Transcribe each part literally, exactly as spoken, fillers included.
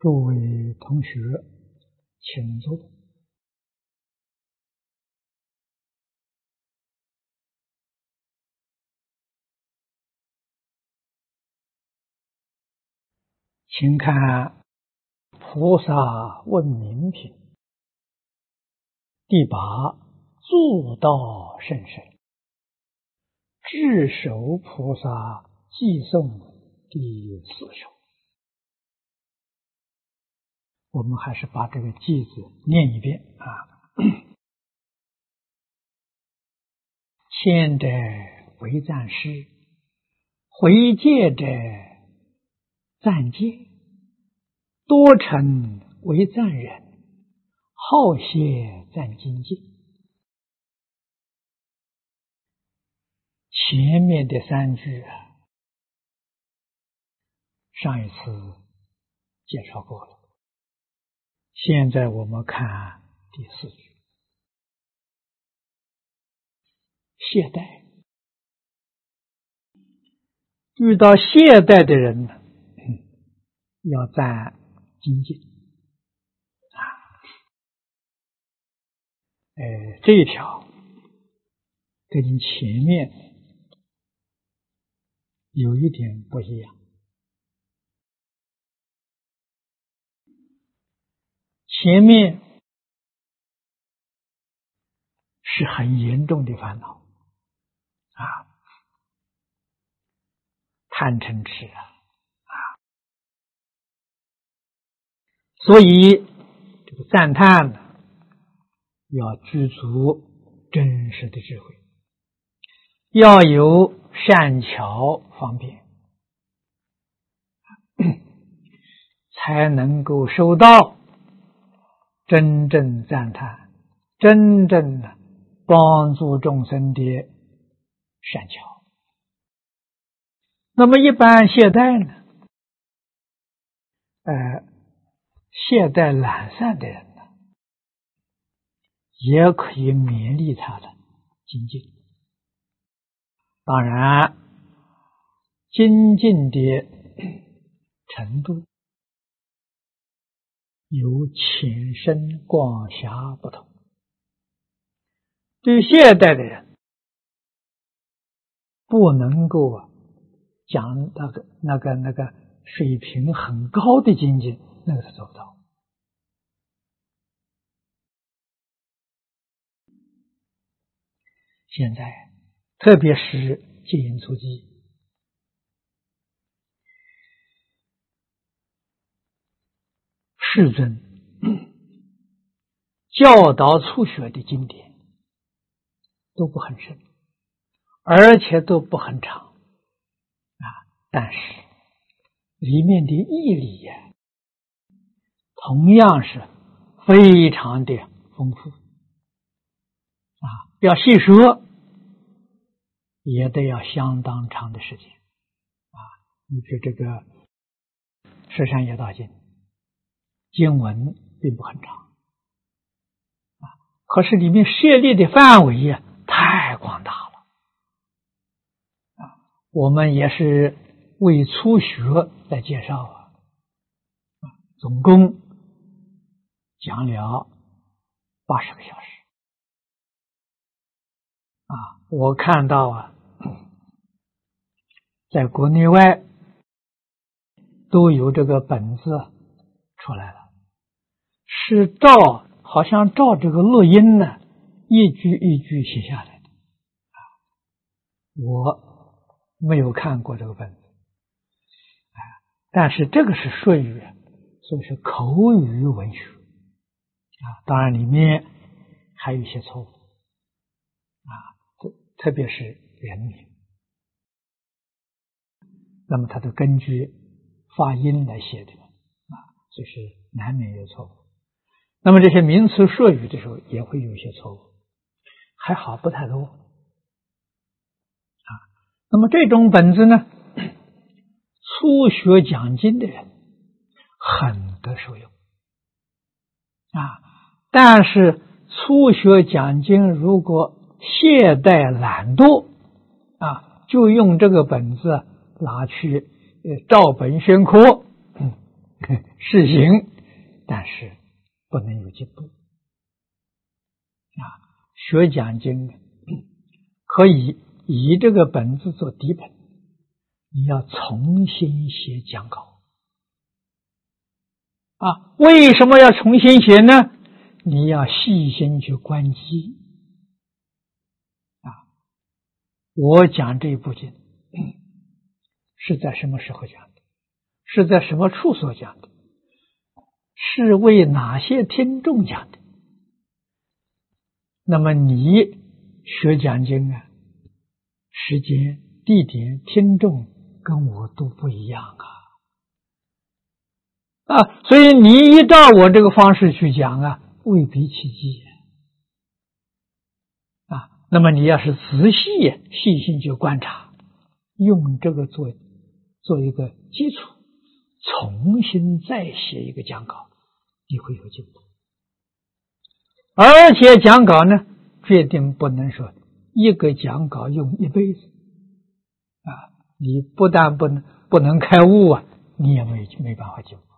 诸位同学，请坐。请看《菩萨问名品》第八，助道甚深，智首菩萨寄颂第四首。我们还是把这个偈字念一遍啊。谦者为赞师，回戒者赞戒，多成为赞人，好谢赞精进。前面的三句啊，上一次介绍过了。现在我们看第四句，懈怠。遇到懈怠的人呢，要赞精进啊。呃，这一条跟前面有一点不一样。前面是很严重的烦恼啊，贪嗔痴啊，啊，所以这个赞叹呢，要具足真实的智慧，要有善巧方便，才能够收到真正赞叹，真正的帮助众生的善巧。那么一般懈怠呢，呃，懈怠懒散的人呢，也可以勉励他的精进。当然，精进的程度有浅深广狭不同。对懈怠的人，不能够讲那个那个那个水平很高的精进，那个他做不到。现在特别是戒淫除疾，世尊教导初学的经典都不很深，而且都不很长啊，但是里面的义理呀，同样是非常的丰富啊，要细说也得要相当长的时间啊。你比如这个《十善业道经》，经文并不很长啊，可是里面涉猎的范围呀太广大了啊。我们也是为初学来介绍啊，总共讲了八十个小时啊。我看到啊，在国内外都有这个本子出来了，是照好像照这个录音呢，一句一句写下来的啊。我没有看过这个本子啊，但是这个是术语，所以是口语文学啊。当然里面还有一些错误啊，特别是人名，那么它都根据发音来写的啊，所以是难免有错误。那么这些名词术语的时候也会有一些错误，还好不太多啊。那么这种本子呢，初学讲经的人很得受用啊，但是初学讲经如果懈怠懒惰啊，就用这个本子拿去呃照本宣科，嗯， 实行，但是不能有进步啊。学讲经可以以这个本子做底本，你要重新写讲稿啊。为什么要重新写呢？你要细心去观机啊。我讲这部经是在什么时候讲的？是在什么处所讲的？是为哪些听众讲的？那么你学讲经啊，时间、地点、听众跟我都不一样啊啊！所以你依照我这个方式去讲啊，未必契机啊。那么你要是仔细细心去观察，用这个做做一个基础，重新再写一个讲稿，你会有进步。而且讲稿呢，决定不能说一个讲稿用一辈子啊！你不但不能不能开悟啊，你也没没办法进步。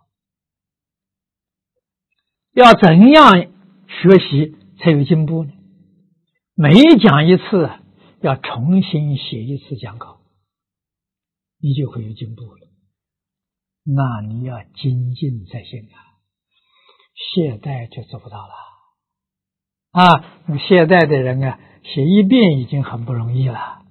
要怎样学习才有进步呢？每讲一次要重新写一次讲稿，你就会有进步了。那你要精进才行啊，懈怠就做不到了啊！懈怠的人啊，写一遍已经很不容易了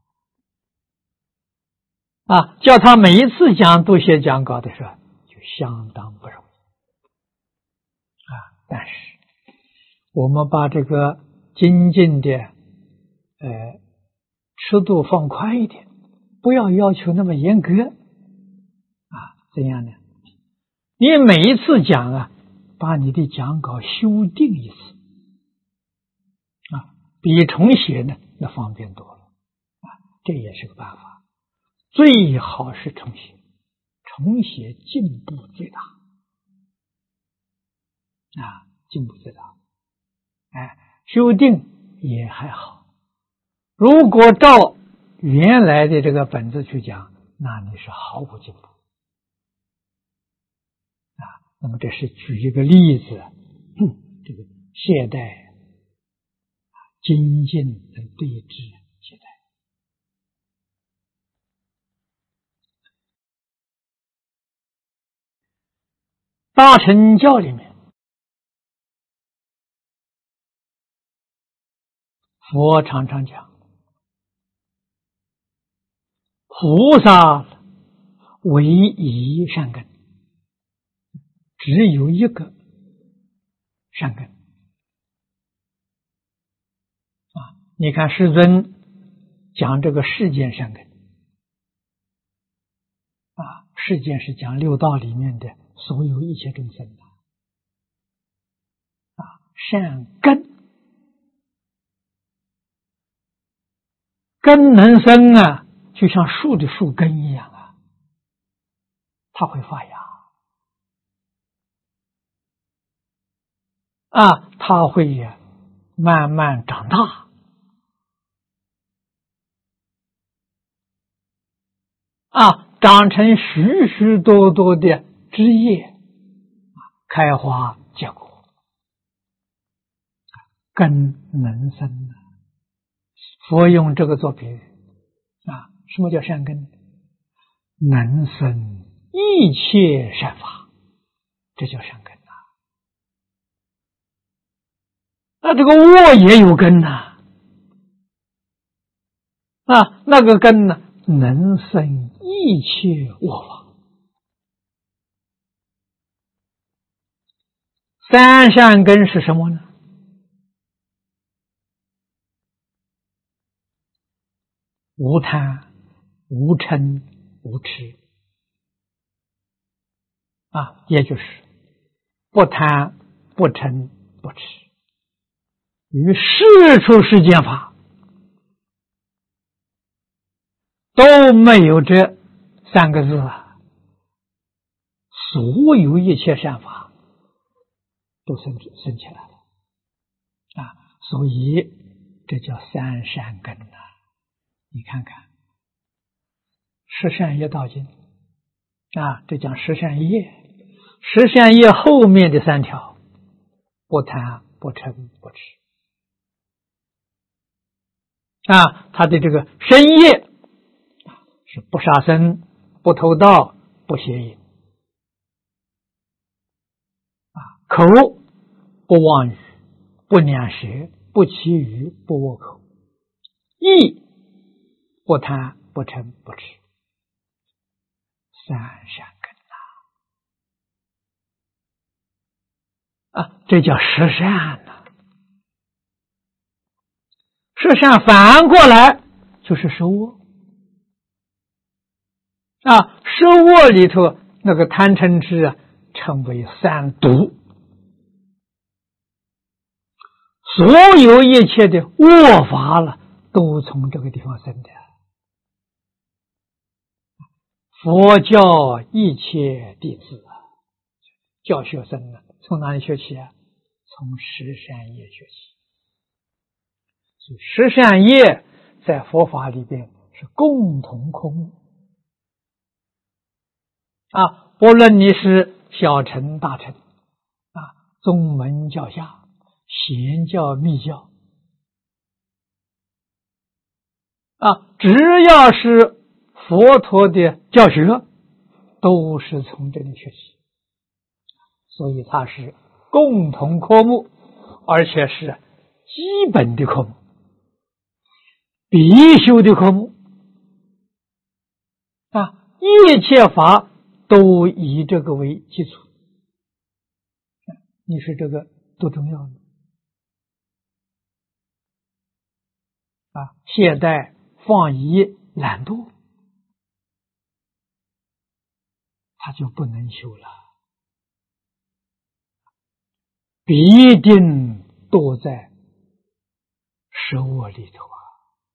啊！叫他每一次讲都写讲稿的时候，就相当不容易啊！但是我们把这个精进的呃尺度放宽一点，不要要求那么严格啊！怎样呢？你每一次讲啊，把你的讲稿修订一次啊，比重写呢那方便多了啊！这也是个办法。最好是重写，重写进步最大啊，进步最大。哎，修订也还好。如果照原来的这个本子去讲，那你是毫无进步啊。那么这是举一个例子，嗯、这个懈怠、精进的对峙懈怠。大乘教里面，佛常常讲，菩萨唯一善根，只有一个善根啊！你看世尊讲这个世间善根啊，世间是讲六道里面的所有一切众生的啊，善根根能生啊，就像树的树根一样啊，它会发芽啊，它会呀慢慢长大啊，长成许许多多的枝叶，开花结果，根能生啊。佛用这个做比喻啊，什么叫善根？能生一切善法，这叫善根啊。那这个恶也有根呐 啊, 啊，那个根呢，能生一切恶法。三善根是什么呢？无贪、无嗔、无痴啊，也就是不贪、不嗔、不痴，与世出世间法都没有这三个字啊，所有一切善法都生生起来了啊，所以这叫三善根啊。你看看十善业道经啊，这讲十善业， 十善业后面的三条，不贪、不嗔、不痴啊，他的这个身业是不杀生、不偷盗、不邪淫啊，口不妄语、不两舌、不绮语、不恶口，意不贪、不嗔、不痴，三善根呐啊，这叫十善呐。十善反过来就是十恶啊，十恶里头那个贪嗔痴啊，称为三毒。所有一切的恶法了，都从这个地方生的。佛教一切弟子啊，教学生啊，从哪里学起啊？从十善业学起。所以十善业在佛法里边是共同科目啊，不论你是小乘大乘啊，宗门教下、显教密教啊，只要是佛陀的教学，都是从这里学习，所以它是共同科目，而且是基本的科目，必修的科目啊，一切法都以这个为基础。你说这个多重要呢？啊，懈怠、放逸、懒惰，他就不能修了，必定堕在十恶里头啊。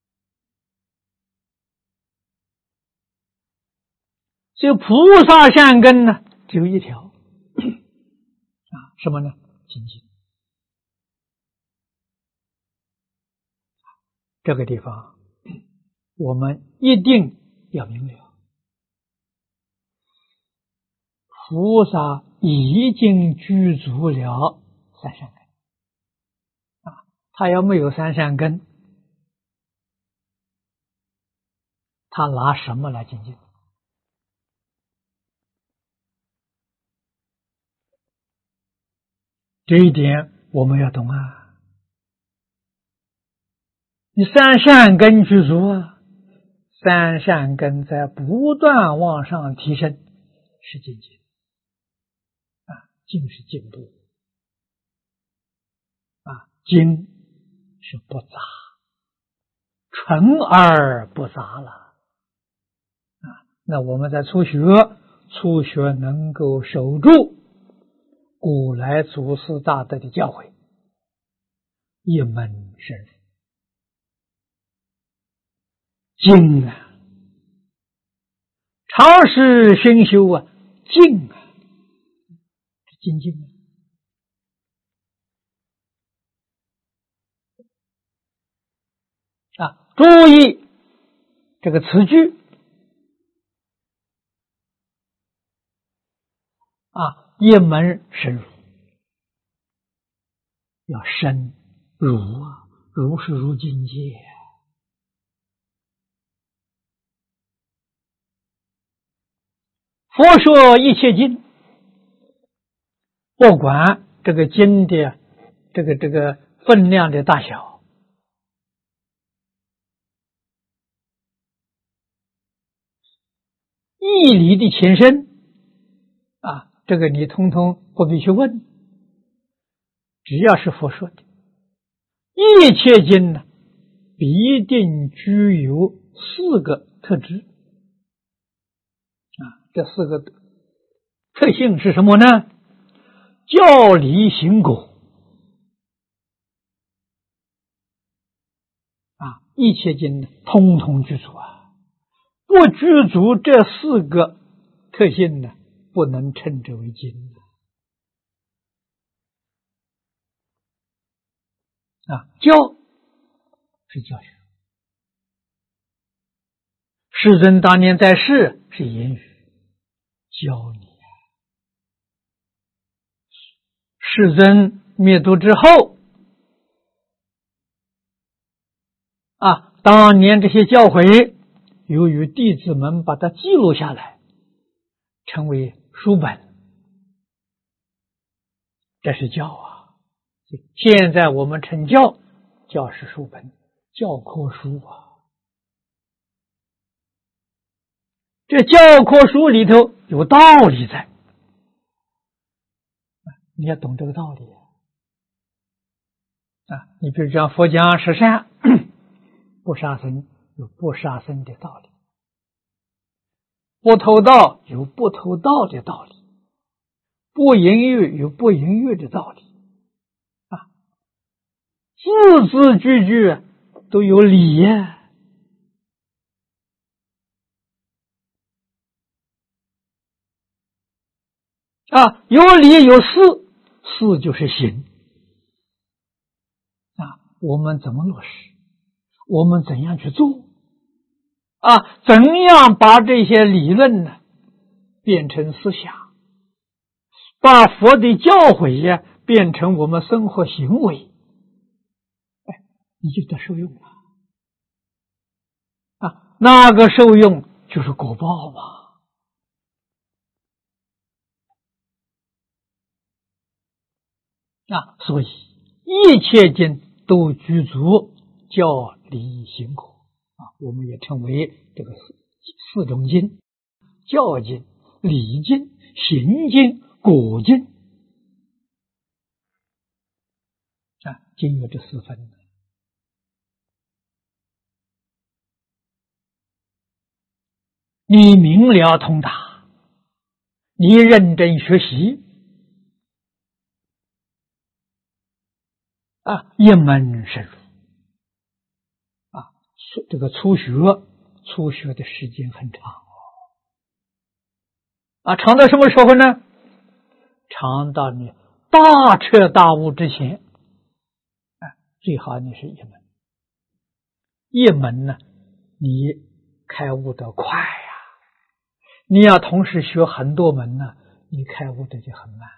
所以菩萨善根呢，只有一条啊，什么呢？精进。这个地方我们一定要明了，菩萨已经具足了三善根啊，他要没有三善根，他拿什么来精进？这一点我们要懂啊！你三善根具足啊，三善根在不断往上提升，是精进啊，进是进步啊，精是不杂，纯而不杂了啊。那我们在初学，初学能够守住古来祖师大德的教诲，一门深入。精啊，常时熏修啊，静啊，精进啊。啊，注意这个词句啊，一门深入，要深入啊，入是入境界。佛说一切经，不管这个经的这个这个分量的大小，义理的前身啊，这个你通通不必去问，只要是佛说的，一切经呢，必定具有四个特质啊，这四个特性是什么呢？教理行果啊，一切经呢，通通具足啊，不具足这四个特性呢，不能称之为经啊。教是教学，世尊当年在世是言语教你世尊灭度之后啊，当年这些教诲，由于弟子们把它记录下来，成为书本，这是教啊。现在我们称教，教是书本，教科书啊。这教科书里头有道理在，你要懂这个道理啊。你比如讲佛讲十善，不杀生有不杀生的道理，不偷盗有不偷盗的道理，不淫欲有不淫欲的道理啊，字字句句都有理呀。啊，有理有事，事就是行啊。我们怎么落实？我们怎样去做？啊，怎样把这些理论呢变成思想，把佛的教诲呀变成我们生活行为，哎，你就得受用了啊。那个受用就是果报嘛。啊，所以一切经都具足教理行果啊，我们也称为这个四四种经：教经、理经、行经、果经啊，经有这四分。你明了通达，你认真学习啊，一门深入啊，这个初学，初学的时间很长哦，啊，长到什么时候呢？长到你大彻大悟之前，啊，最好你是一门，一门呢，你开悟得快呀，你要同时学很多门呢，你开悟的就很慢。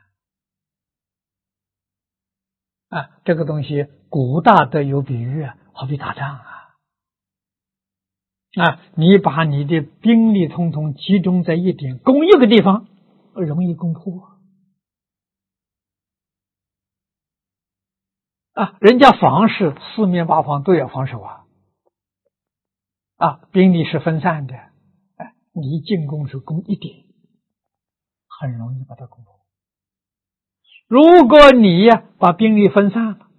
啊，这个东西古大德有比喻啊，好比打仗啊，啊，你把你的兵力统统集中在一点，攻一个地方，容易攻破啊。人家防是四面八方都要防守啊，啊，兵力是分散的，哎，你进攻是攻一点，很容易把它攻破。如果你呀把兵力分散了，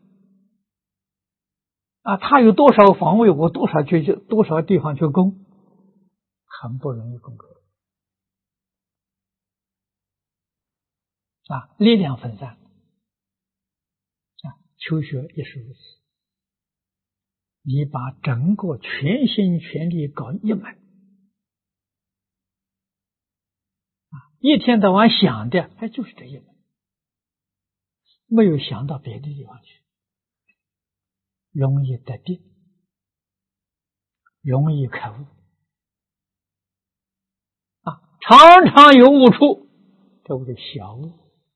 啊，他有多少防卫，我多少去多少地方去攻，很不容易攻克。啊，力量分散，啊，求学也是如此。你把整个全心全力搞一门，啊，一天到晚想的还就是这一门。没有想到别的地方去，容易得定，容易开悟啊！常常有悟处，这不是小悟，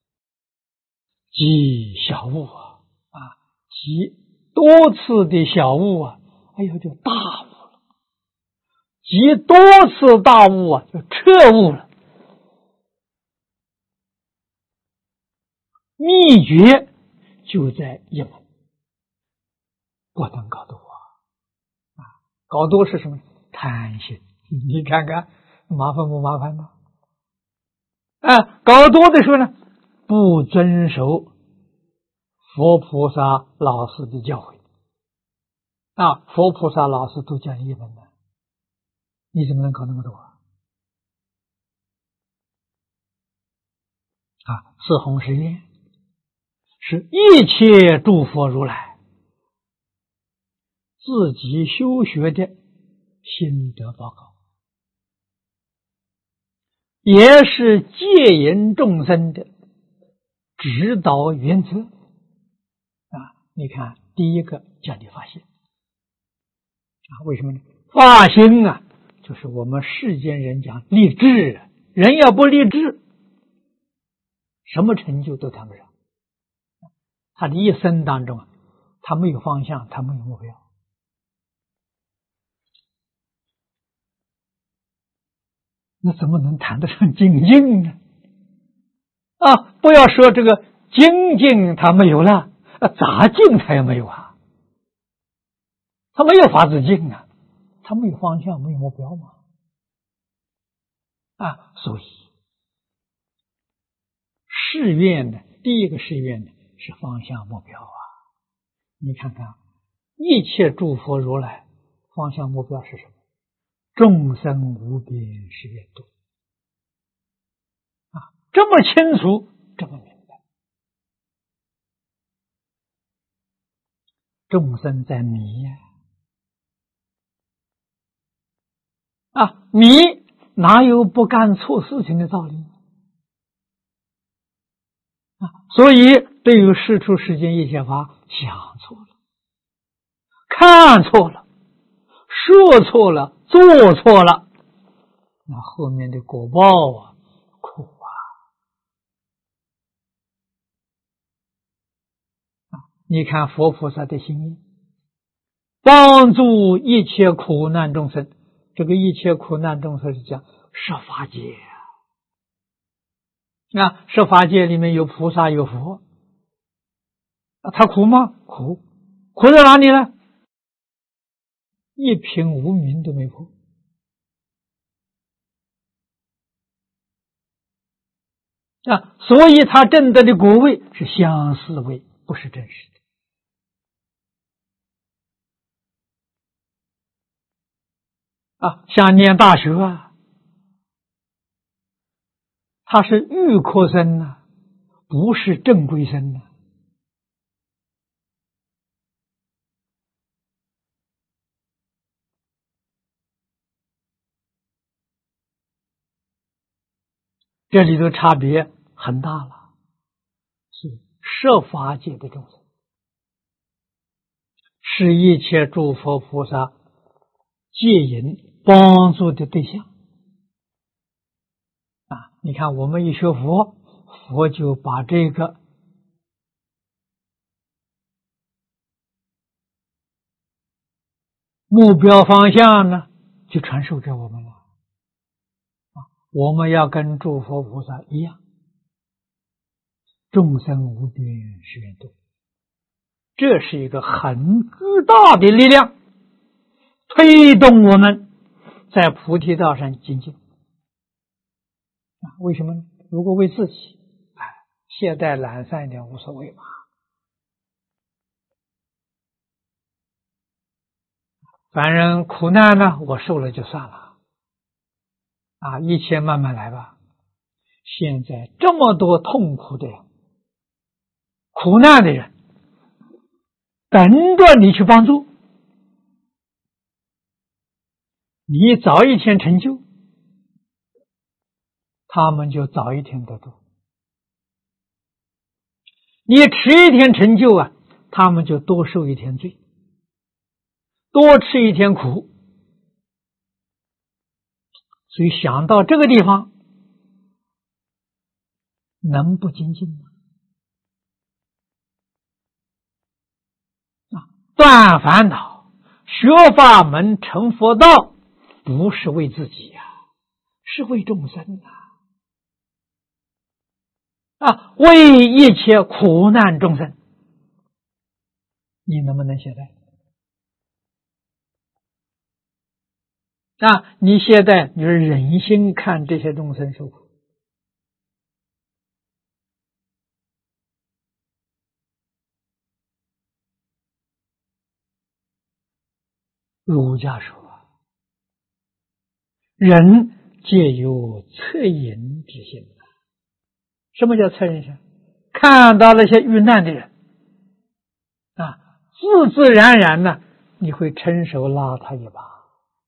即小悟啊啊！即多次的小悟啊，哎呀，就大悟了；即多次大悟啊，就彻悟了。秘诀就在一门，不能搞多啊！搞多是什么？贪心。你看看麻烦不麻烦呢？啊，搞多的时候呢，不遵守佛菩萨老师的教诲啊！佛菩萨老师都讲一门的，你怎么能搞那么多啊？啊，四弘誓愿是一切诸佛如来自己修学的心得报告，也是戒引众生的指导原则啊！你看，第一个叫你发心啊，为什么呢？发心啊，就是我们世间人讲立志，人要不立志，什么成就都谈不上他的一生当中，他没有方向，他没有目标。那怎么能谈得上精进呢？啊，不要说这个精进他没有了，啊，杂进他也没有啊，他没有法子进啊，他没有方向，没有目标嘛。啊，所以誓愿呢，第一个誓愿呢是方向目标啊。你看看，一切诸佛如来方向目标是什么？众生无边誓愿度啊，这么清楚，这么明白。众生在迷呀，啊，迷哪有不干错事情的道理啊？所以对于世出世间一切法，想错了，看错了，说错了，做错了，那后面的果报啊，苦啊！啊，你看佛菩萨的心愿，帮助一切苦难众生。这个一切苦难众生是讲十法界啊，十法界里面有菩萨有佛，啊，他苦吗？苦，苦在哪里呢？一品无明都没破啊，所以他证得的果位是相似位，不是真实的啊。像念大学啊，他是预科生啊，不是正规生啊。这里头差别很大了，是十法界的众生，是一切诸佛菩萨接引帮助的对象啊！你看，我们一学佛，佛就把这个目标方向呢，就传授给我们了啊！我们要跟诸佛菩萨一样，众生无边誓愿度，这是一个很巨大的力量，推动我们在菩提道上精进啊！为什么呢？如果为自己，哎，懈怠懒散一点无所谓嘛。反正苦难呢，我受了就算了啊，一切慢慢来吧。现在这么多痛苦的人、苦难的人，等着你去帮助，你早一天成就，他们就早一天得度；你迟一天成就啊，他们就多受一天罪，多吃一天苦。所以想到这个地方，能不精进吗？啊，断烦恼、学法门、成佛道，不是为自己呀、啊，是为众生啊！啊，为一切苦难众生，你能不能懈怠？啊，你现在你是忍心看这些众生受苦，儒家说人皆有恻隐之心。什么叫恻隐心？看到那些遇难的人啊，自自然然呢，你会伸手拉他一把，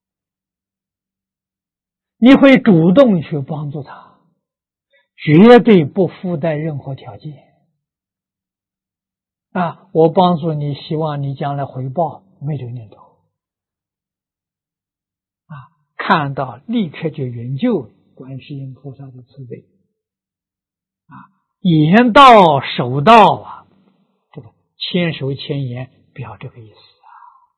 你会主动去帮助他，绝对不附带任何条件啊！我帮助你，希望你将来回报，没这个念头啊！看到立刻就援救，观世音菩萨的慈悲啊！言到手到啊，这个千手千眼表这个意思啊，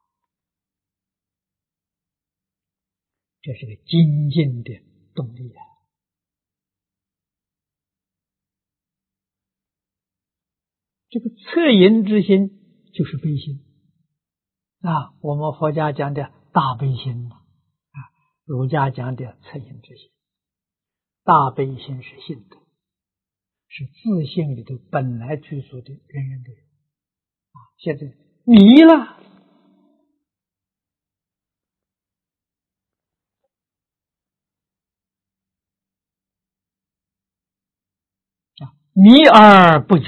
这是个精进的动力啊。这个恻隐之心就是悲心啊，我们佛家讲的大悲心啊，儒家讲的恻隐之心。大悲心是性德，是自性里头本来居住的，人人都有啊。现在迷了啊，迷而不觉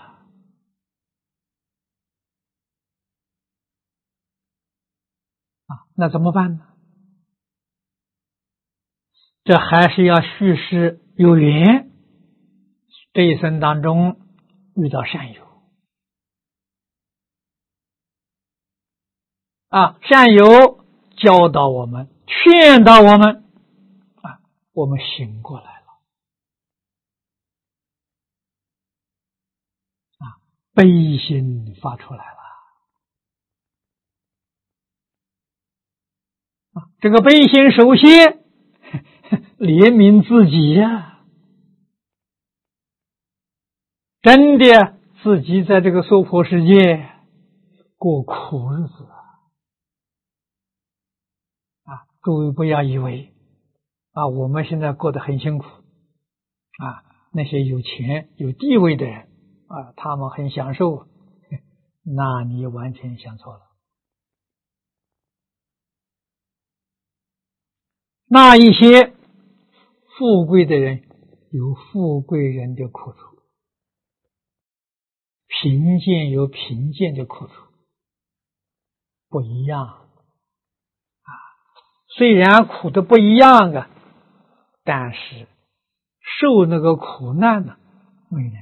啊，那怎么办呢？这还是要续世有缘，这一生当中遇到善友啊，善友教导我们，劝导我们啊，我们醒过来了啊，悲心发出来了啊，这个悲心首先怜悯自己呀、啊，真的自己在这个娑婆世界过苦日子啊！诸位不要以为啊，我们现在过得很辛苦啊，那些有钱有地位的人啊，他们很享受，那你完全想错了。那一些富贵的人有富贵人的苦楚，贫贱有贫贱的苦楚，不一样啊。虽然苦的不一样啊，但是受那个苦难呢，不一样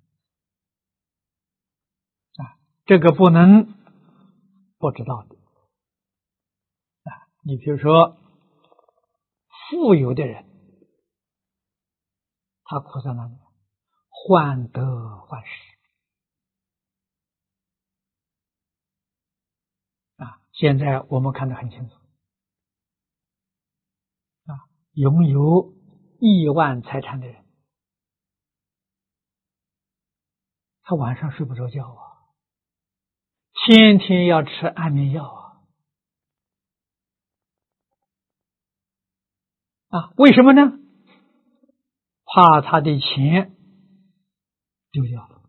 啊。这个不能不知道的啊。你比如说，富有的人，他苦在哪里？患得患失啊！现在我们看得很清楚啊，拥有亿万财产的人，他晚上睡不着觉啊，天天要吃安眠药啊！啊，为什么呢？怕他的钱丢掉了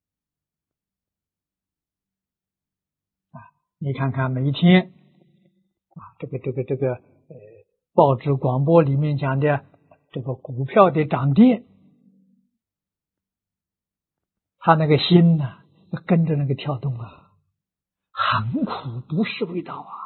啊！你看看每一天啊，这个这个这个呃，报纸广播里面讲的这个股票的涨跌，他那个心呢、啊，跟着那个跳动啊，很苦，不是味道啊！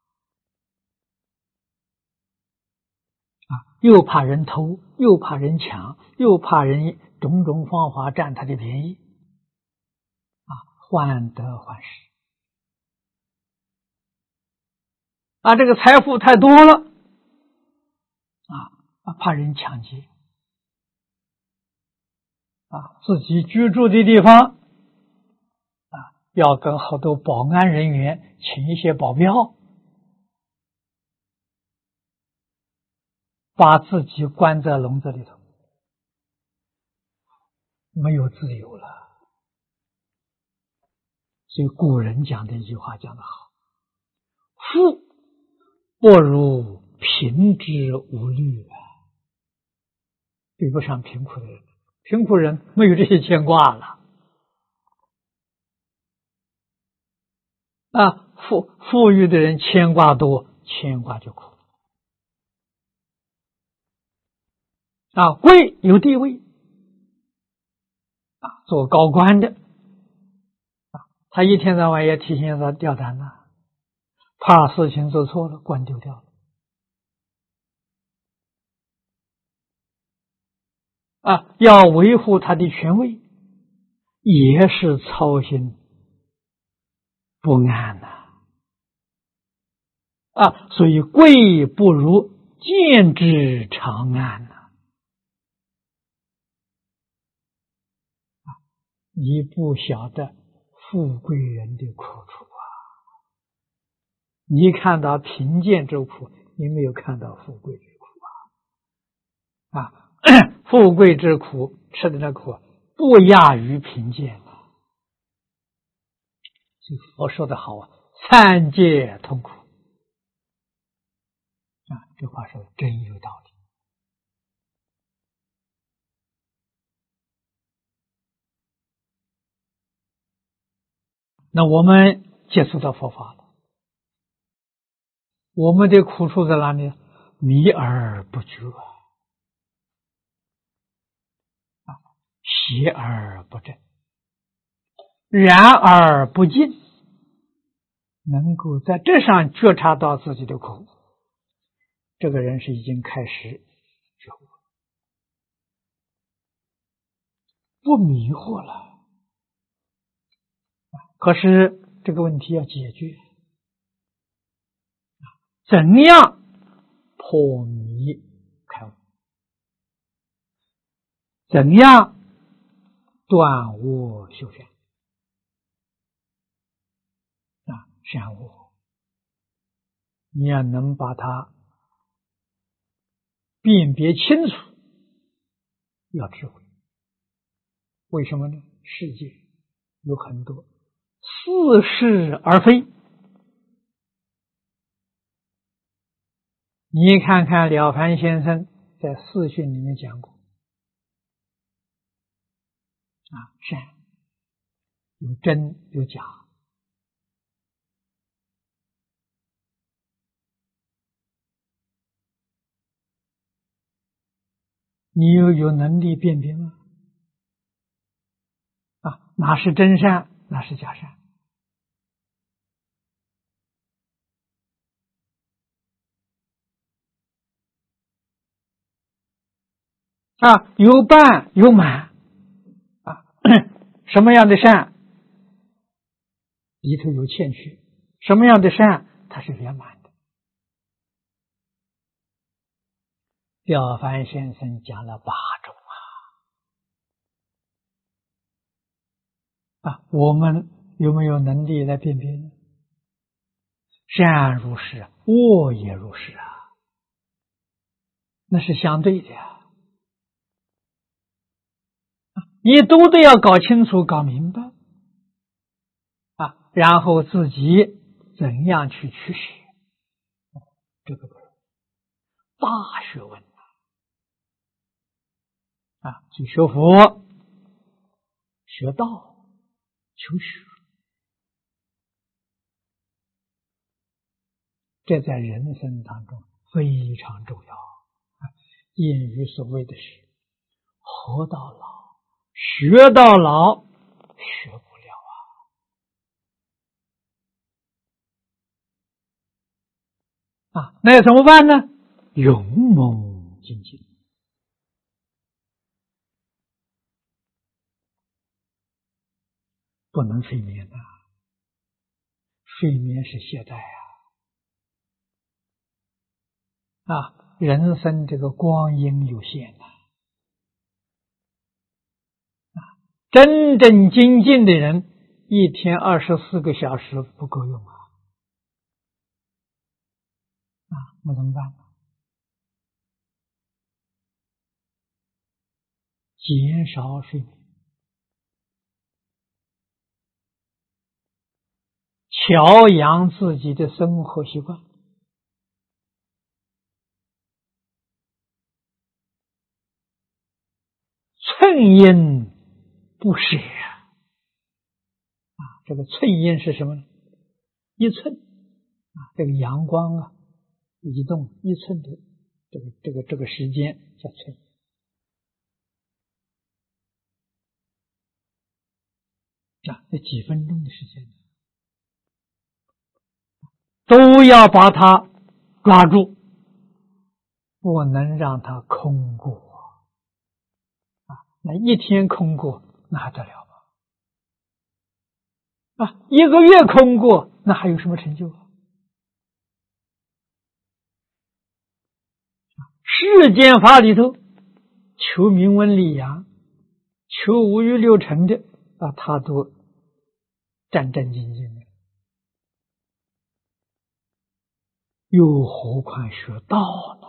啊，又怕人偷，又怕人抢，又怕人种种方法占他的便宜，啊，患得患失，啊，这个财富太多了，啊，怕人抢劫，啊，自己居住的地方，啊，要跟好多保安人员请一些保镖，把自己关在笼子里头，没有自由了。所以古人讲的一句话讲得好，富不如贫之无虑啊，比不上贫苦的人。贫苦人没有这些牵挂了啊，富富裕的人牵挂多，牵挂就苦啊。贵有地位啊，做高官的啊，他一天到晚也提醒他掉单了，怕事情做错了，官丢掉了啊，要维护他的权威，也是操心不安呐 啊, 啊，所以贵不如见之长安呐 啊。你不晓得富贵人的苦楚啊！你看到贫贱之苦，你没有看到富贵之苦啊！啊，富贵之苦吃的那苦不亚于贫贱啊！所以佛说的好啊，三界痛苦啊！这话说的真有道理。那我们接触到佛法了，我们的苦处在哪里？迷而不觉，啊，邪而不正，然而不尽，能够在这上觉察到自己的苦，这个人是已经开始觉悟，不迷惑了。可是这个问题要解决，怎样破迷开悟？怎样断恶修善？啊，善恶，你要能把它辨别清楚，要智慧。为什么呢？世界有很多似是而非。你看看了凡先生在四训里面讲过，啊，善有真有假，你有有能力辨别吗？啊，哪是真善，哪是假善？啊，有半有满，啊，什么样的善里头有欠缺，什么样的善它是圆满的。了凡先生讲了八种啊，啊，我们有没有能力来辨别呢？善如是，恶也如是啊，那是相对的啊。你都得要搞清楚、搞明白啊，然后自己怎样去取舍，这个不是大学问啊！去学佛、学道、求学，这在人生当中非常重要啊！谚语所谓的是“活到老，学到老，学不了啊！”啊，那怎么办呢？勇猛精进，不能睡眠啊！睡眠是懈怠啊！啊，人生这个光阴有限呐、啊，真正精进的人，一天二十四个小时不够用啊！啊，那怎么办呢？减少睡眠，调养自己的生活习惯，寸阴不舍啊！这个寸阴是什么呢？一寸啊，这个阳光啊，移动一寸的这个这个这个时间叫寸。啊，这几分钟的时间都要把它抓住，不能让它空过啊！那一天空过，那还得了吗？啊，一个月空过，那还有什么成就？世间法里头，求名闻利养、求五欲六尘的啊，他都战战兢兢的，又何况学道呢？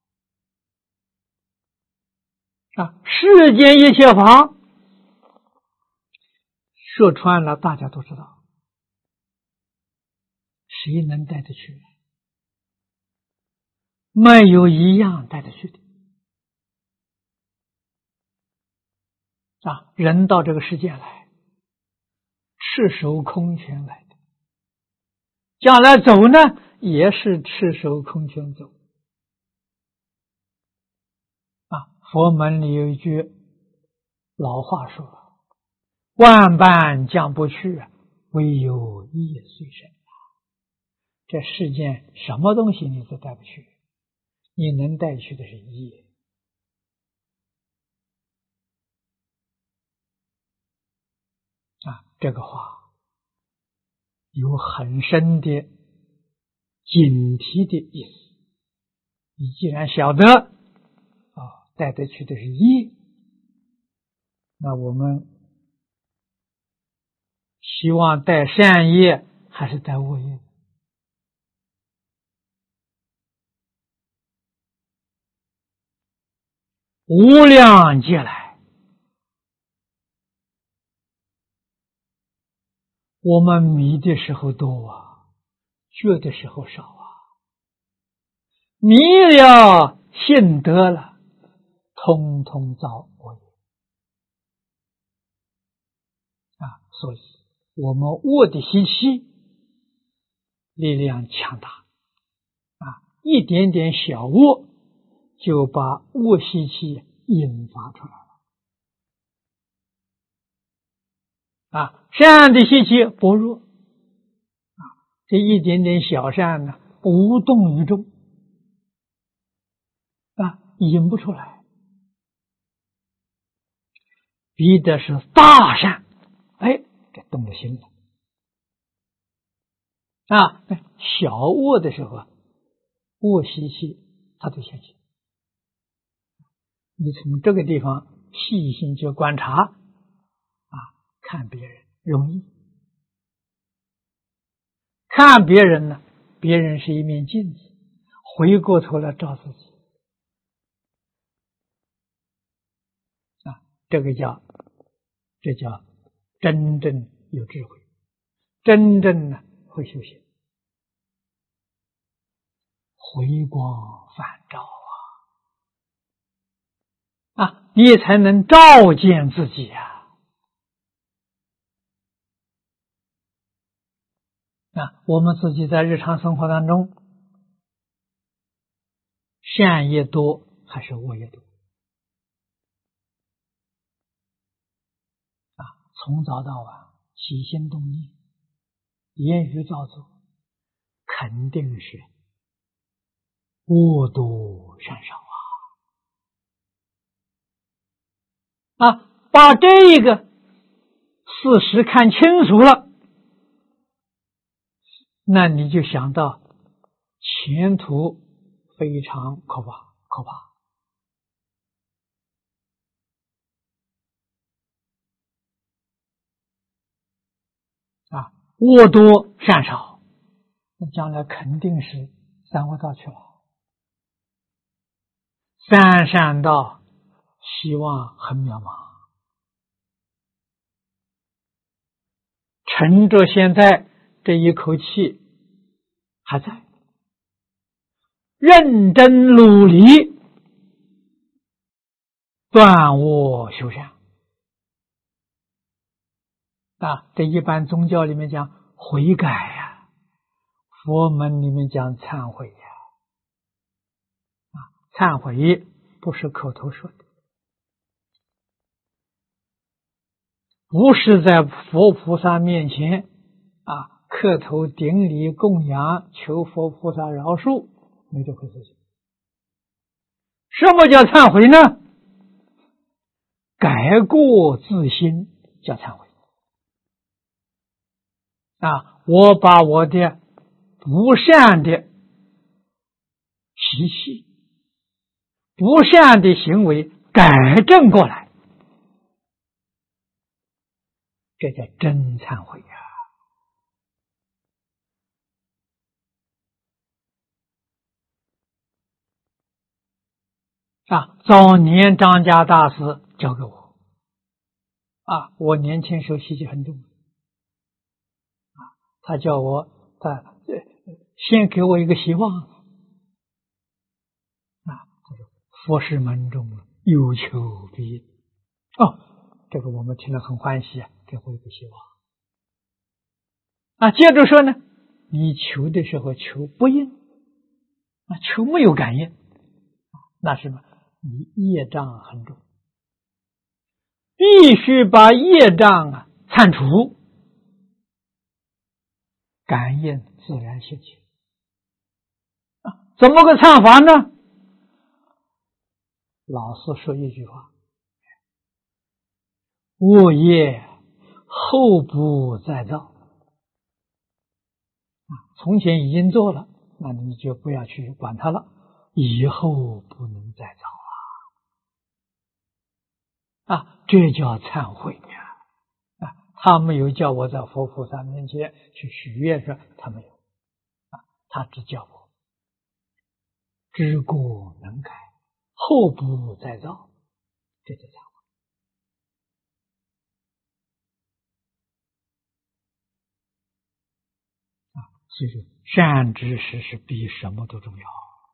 啊，世间一切法说穿了，大家都知道，谁能带得去？没有一样带得去的。啊，人到这个世界来，赤手空拳来的，将来走呢，也是赤手空拳走。啊，佛门里有一句老话说：“万般将不去，唯有业随身。”这世间什么东西你都带不去，你能带去的是业。啊，这个话有很深的警惕的意思。你既然晓得啊，带得去的是业，那我们希望带善业还是带恶业？无量劫来，我们迷的时候多啊，觉的时候少啊。迷了，信得了，通通造恶业啊！所以我们恶的习气力量强大啊，一点点小恶就把恶习气引发出来了啊！善的习气薄弱啊，这一点点小善呢，无动于衷啊，引不出来。逼的是大善，哎，这动了心了啊！小恶的时候啊，恶习气它都现起。你从这个地方细心去观察啊，看别人容易，看别人呢，别人是一面镜子，回过头来照自己啊，这个叫这叫真正有智慧，真正呢会修行，回光返照啊，啊，你才能照见自己啊！啊，我们自己在日常生活当中，善业多还是恶业多？啊，从早到晚起心动念，言语造作，肯定是恶多善少啊！啊，把这一个事实看清楚了，那你就想到前途非常可怕，可怕啊！恶多善少，那将来肯定是三恶道去了。三善道希望很渺茫，趁着现在这一口气还在，认真努力断恶修善啊！这一般宗教里面讲悔改呀、啊，佛门里面讲忏悔呀、啊，啊，忏悔不是口头说的，不是在佛菩萨面前啊磕头顶礼供养求佛菩萨饶恕，没这回事情。什么叫忏悔呢？改过自新叫忏悔啊！我把我的不善的习气、不善的行为改正过来，这叫真忏悔啊！ 啊，早年张家大师教给我，啊，我年轻时候习气很重，啊，他叫我，他呃先给我一个希望，啊，他说佛事门中有求必应。哦，这个我们听了很欢喜啊，给我一个希望。啊，接着说呢，你求的时候求不应，啊，求没有感应，那是什么？你业障很重，必须把业障啊铲除，感应自然现起。啊，怎么个忏法呢？老师说一句话：恶业后不再造。啊，从前已经做了，那你就不要去管它了，以后不能再造啊！啊，这叫忏悔呀！啊，他没有叫我在佛菩萨面前去许愿说，他没有啊，他只叫我知过能改，后不再造，这就忏悔。所以说，善知识是比什么都重要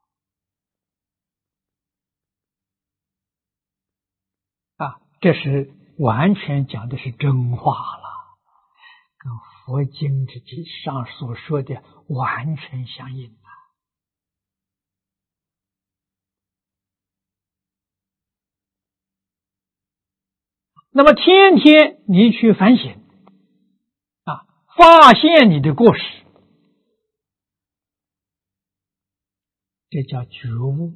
啊！这是完全讲的是真话了，跟佛经之上所说的完全相应啊。那么天天你去反省啊，发现你的过失，这叫觉悟。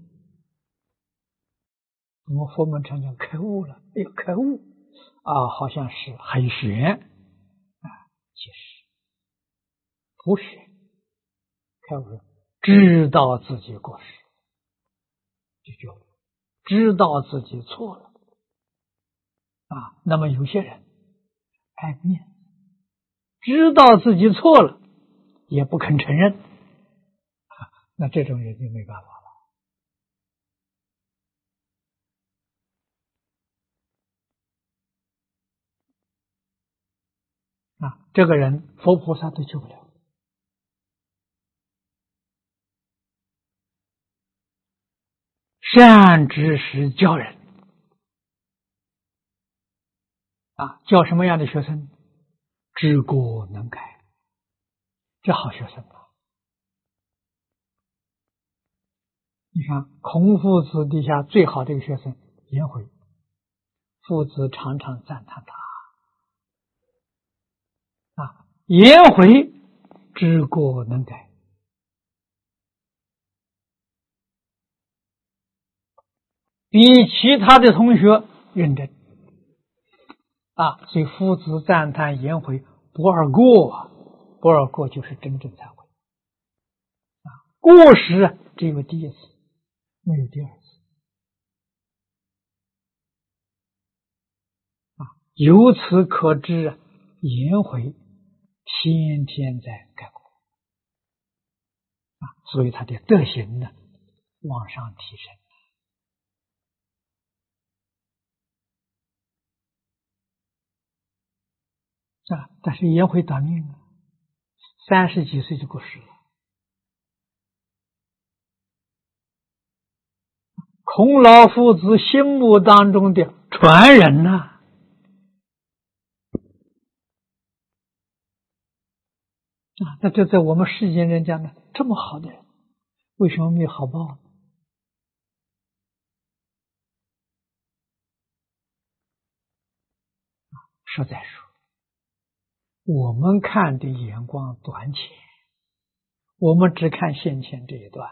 我们佛门常讲开悟了，哎呦，开悟啊，好像是很玄啊，其实不玄。开悟知道自己过失，就觉悟，知道自己错了啊。那么有些人爱面子，知道自己错了也不肯承认，啊，那这种人就没办法了。啊，这个人佛菩萨都救不了。善知识教人啊，教什么样的学生？知过能改，这好学生啊！你看孔夫子底下最好的一个学生颜回，父子常常赞叹他啊，颜回知过能改，比其他的同学认真啊，所以夫子赞叹颜回不二过啊，不二过就是真正忏悔啊，过失只有第一次，没有第二次啊，由此可知颜回天天在改过啊，所以他的德行呢往上提升。是吧？但是颜回短命啊，三十几岁就过世了。孔老夫子心目当中的传人呐、啊，啊，那这在我们世间人家呢，这么好的人，为什么没有好报呢？实在说，我们看的眼光短浅，我们只看先前这一段。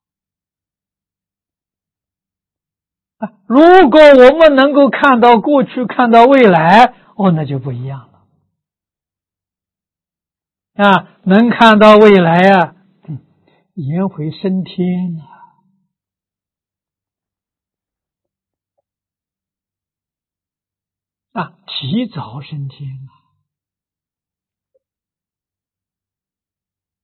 啊，如果我们能够看到过去，看到未来，哦，那就不一样了。啊，能看到未来啊，嗯，颜回升天啊，啊，提早升天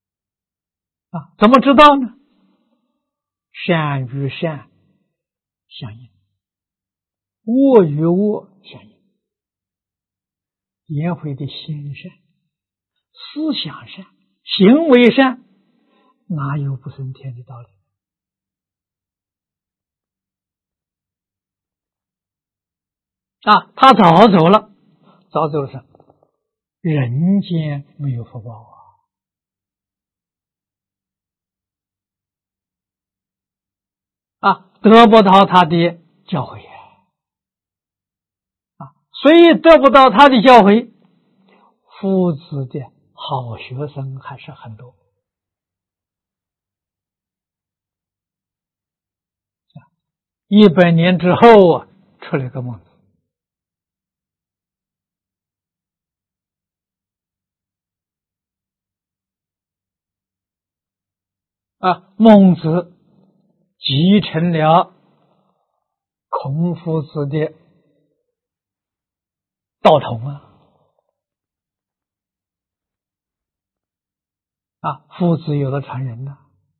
啊，啊，怎么知道呢？善与善相应，恶与恶相应。颜回的心善，思想善，行为善，哪有不升天的道理？啊，他早走了，早走了是人间没有福报啊！啊，得不到他的教诲啊，所以得不到他的教诲，夫子的好学生还是很多。一百年之后啊，出了个孟子。啊，孟子继承了孔夫子的道统啊，啊，父子有了传人了，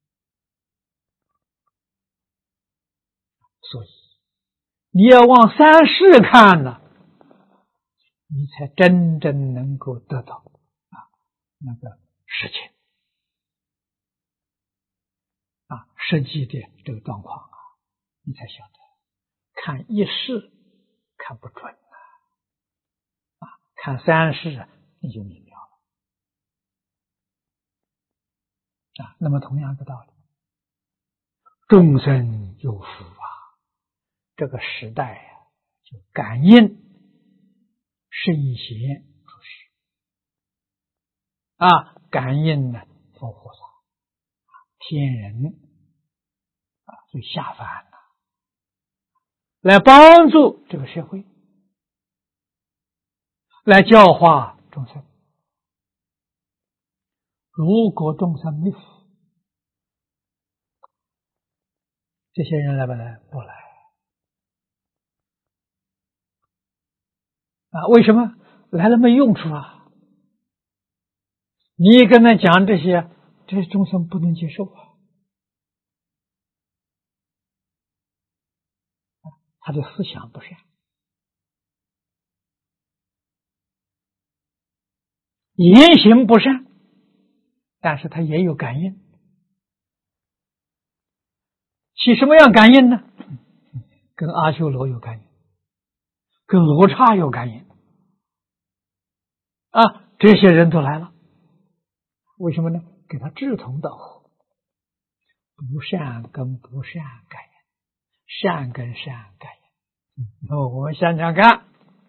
所以你要往三世看呢，你才真正能够得到啊那个实情啊实际的这个状况啊，你才晓得，看一世看不准啊，啊，看三世你就明了了啊。那么同样的道理，众生有福啊，这个时代啊，就感应圣贤出世啊，感应呢佛菩萨、天人啊，就下凡了，来帮助这个社会，来教化众生。如果众生没福，这些人来不来？不来啊！为什么？来了没用处啊！你跟他讲这些，这些众生不能接受啊，他的思想不善，言行不善，但是他也有感应。起什么样感应呢？跟阿修罗有感应，跟罗刹有感应啊！这些人都来了，为什么呢？给他志同道合，不善跟不善感应，善跟善感应。那我们想想看，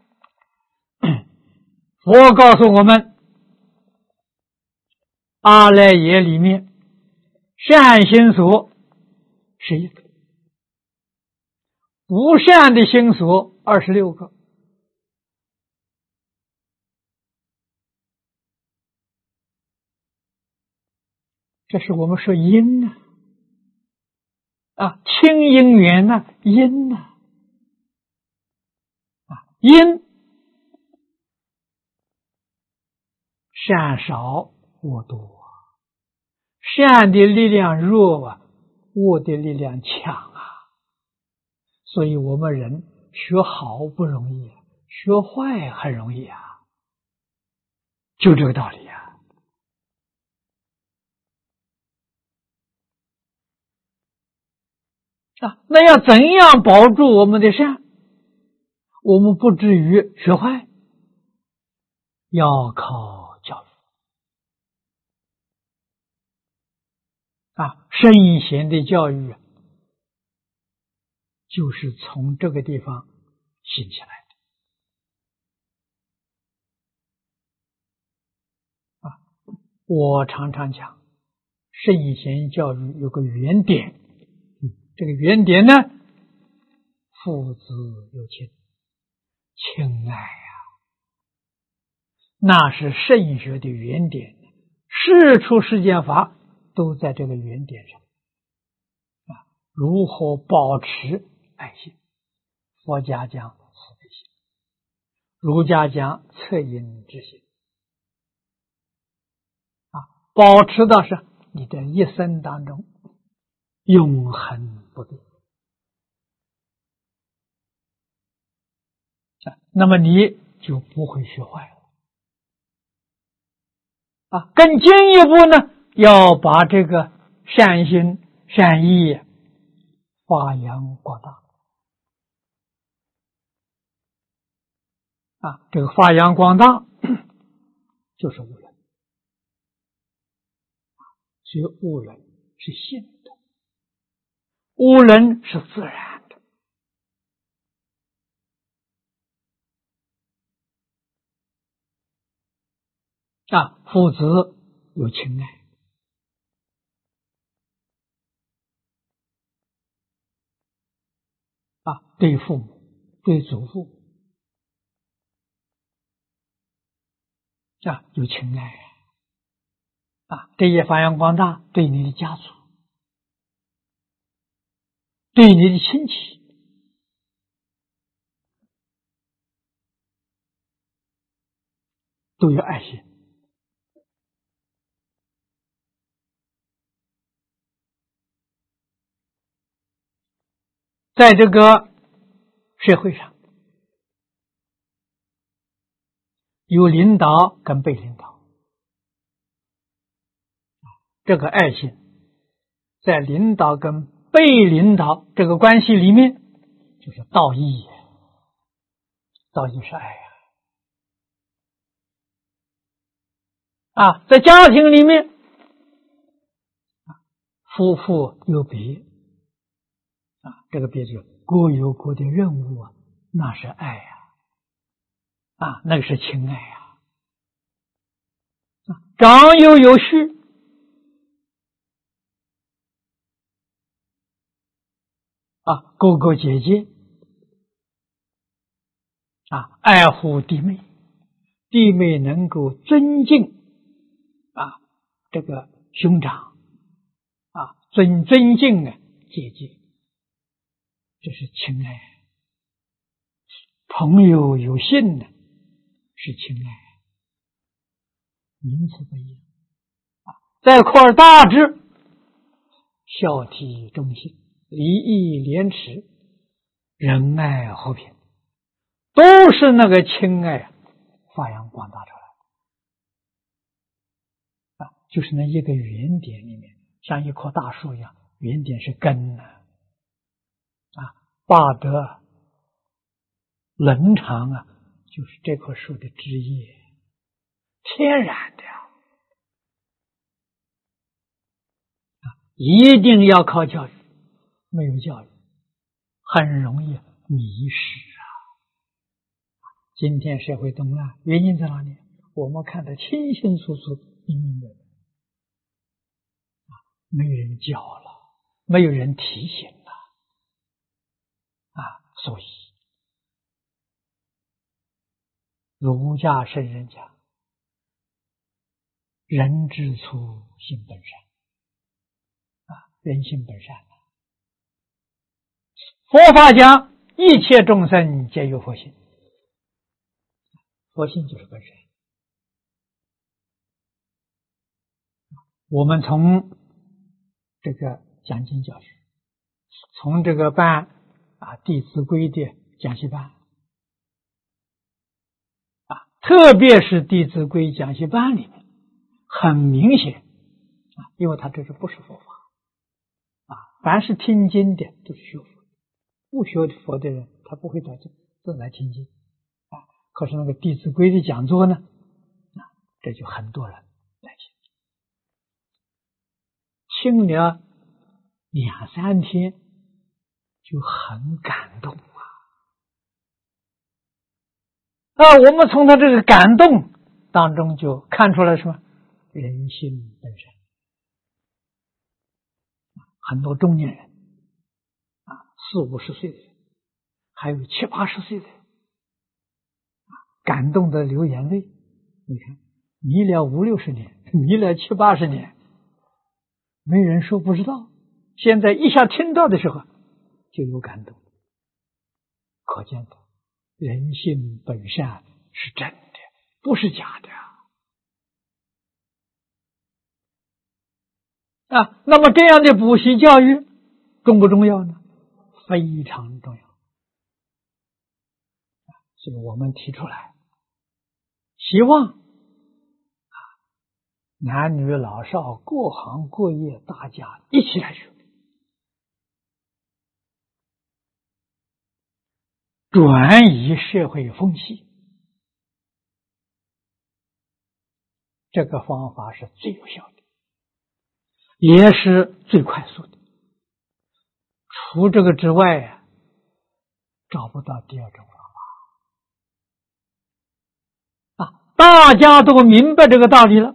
佛告诉我们，阿赖耶里面善心所十一个，不善的心所二十六个。这是我们说因呐、啊，啊，清因缘呐、啊，因呐、啊，啊，因善少恶多，善的力量弱啊，恶的力量强啊，所以我们人学好不容易，学坏很容易啊，就这个道理啊。啊，那要怎样保住我们的善，我们不至于学坏？要靠教育啊，圣贤的教育就是从这个地方兴起来的啊。我常常讲，圣贤教育有个原点，嗯，这个原点呢，父子有亲，亲爱呀、啊，那是圣学的原点，世出世间法都在这个原点上啊。如何保持爱心？佛家讲慈悲心，儒家讲恻隐之心啊，保持到是你的一生当中永恒不变那么你就不会学坏了。啊，更进一步呢，要把这个善心善意发扬光大。啊，这个发扬光大就是无论，所以无论是性的，无论是自然的。啊，父子有情爱，啊，对父母、对祖父啊有情爱啊，这也发扬光大，对你的家族、对你的亲戚都有爱心。在这个社会上，有领导跟被领导，这个爱心在领导跟被领导这个关系里面就是道义，道义是爱呀。啊，在家庭里面，夫妇有别，啊，这个别就是各有各的任务啊，那是爱呀，啊，那个是情爱呀。啊，长幼有序，啊，哥哥姐姐，啊，爱护弟妹，弟妹能够尊敬啊这个兄长，啊，尊尊敬啊姐姐，这是情爱。朋友有信呢，是情爱，名词不一样。啊，再扩大之，孝悌忠信、礼义廉耻、仁爱和平，都是那个情爱发扬光大出来的。啊，就是那一个原点里面，像一棵大树一样，原点是根呢。啊，大德伦常啊，就是这棵树的枝叶，天然的呀。啊，一定要靠教育，没有教育，很容易迷失啊。今天社会动乱，原因在哪里？我们看得清清楚楚、明明白白。啊，没人教了，没有人提醒了。啊，所以儒家圣人讲，人之初，性本善。啊，人性本善。佛法讲，一切众生皆有佛性。佛性就是本善。我们从这个讲经教学，从这个办啊《弟子规》的讲习班啊，特别是《弟子规》讲习班里面，很明显啊，因为他这是不是佛法啊？凡是听经的都是学佛，不学佛的人他不会到这这来听经啊。可是那个《弟子规》的讲座呢，啊，这就很多人来听。听了两三天就很感动啊！啊，我们从他这个感动当中就看出来什么？人性本善。很多中年人啊，四五十岁的人，还有七八十岁的人，啊，感动的流眼泪。你看，迷了五六十年，迷了七八十年。没人说不知道，现在一下听到的时候就有感动，可见的人性本善是真的，不是假的啊。那么这样的补习教育重不重要呢？非常重要。 所以我们提出来，希望啊，男女老少各行各业大家一起来学，转移社会风气。这个方法是最有效的，也是最快速的。除这个之外啊，找不到第二种方法啊！大家都明白这个道理了，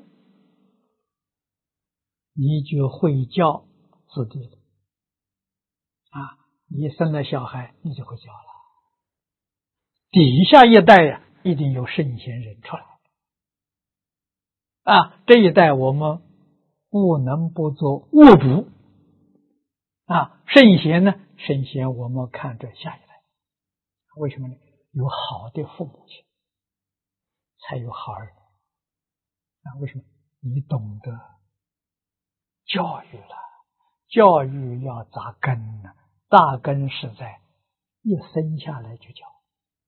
你就会教子弟了啊！你生了小孩，你就会教了。底下一代呀、啊，一定有圣贤人出来啊！这一代我们不能不做恶补啊！圣贤呢，圣贤我们看着下一代，为什么呢？有好的父母亲，才有好儿女啊！为什么？你懂得教育了，教育要扎根呢，大根是在一生下来就教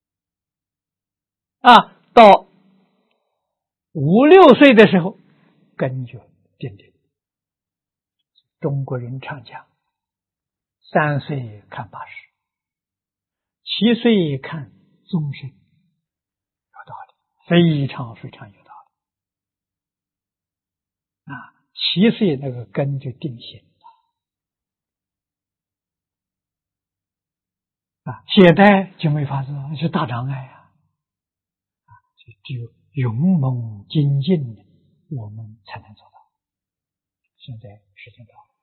啊，到五六岁的时候根就奠定。中国人常讲，三岁看八十，七岁看终身，有道理，非常非常有道理啊！七岁那个根就定型了啊，懈怠就没法子，是大障碍啊！啊，只有勇猛精进，我们才能做到。现在时间到了。